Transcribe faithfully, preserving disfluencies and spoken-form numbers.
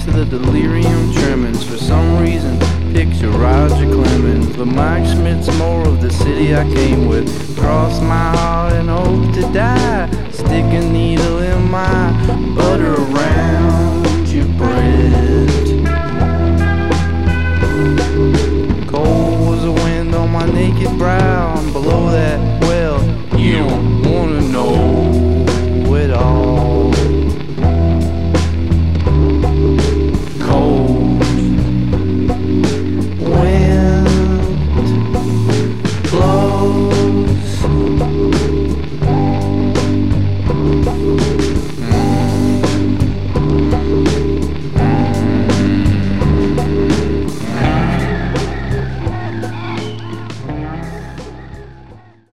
into the delirium tremens. For some reason, picture Roger Clemens, but Mike Schmidt's more of the city I came with. Cross my heart and hope to die. Stick a needle in my butter around your bread. Cold was the wind on my naked brow.